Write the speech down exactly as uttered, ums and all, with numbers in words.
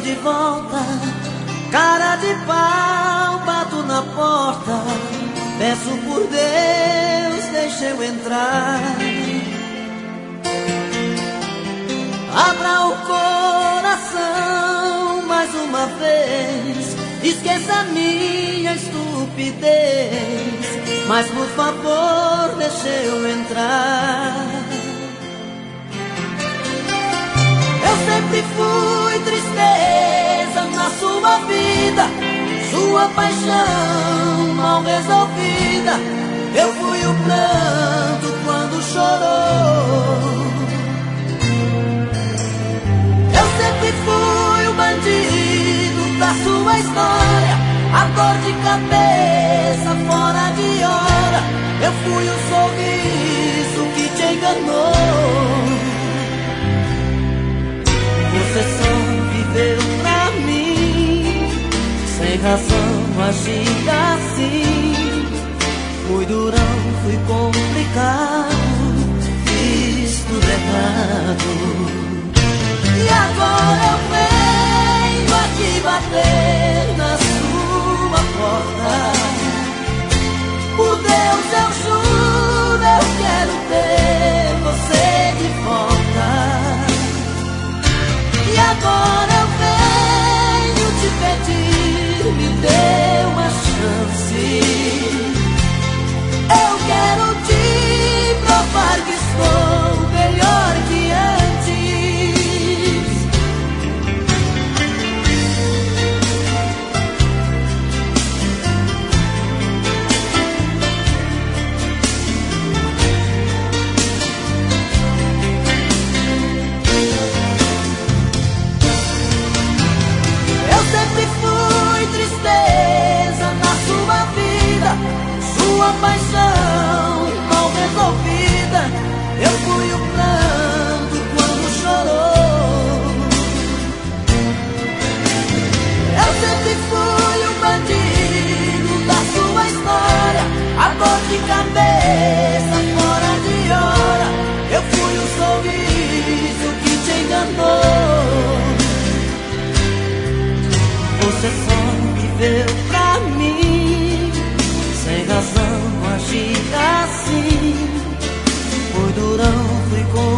de volta, cara de pau, bato na porta, peço por Deus, deixa eu entrar. Abra o coração mais uma vez, esqueça minha estupidez, mas por favor, deixa eu entrar. Eu sempre fui tristeza na sua vida, sua paixão mal resolvida. Eu fui o pranto quando chorou. Eu sempre fui o bandido da sua história, a dor de cabeça fora de hora. Eu fui o sorriso que te enganou. Você só viveu pra mim, sem razão agir assim. Fui durão, fui complicado, fiz tudo errado. E agora eu venho aqui bater na sua porta. Por Deus eu juro, eu quero ter você de volta. E agora eu venho te pedir, me dê uma chance. Eu quero te provar que sou melhor que antes. Eu sempre fui tristeza na sua vida, sua paixão mal resolvida. Eu fui o pranto quando chorou. Eu sempre fui o bandido da sua história, a dor de cabeça fora de hora. Eu fui o sorriso que te enganou. Você só viveu pra mim, sem razão agir assim. Fui durão, fui com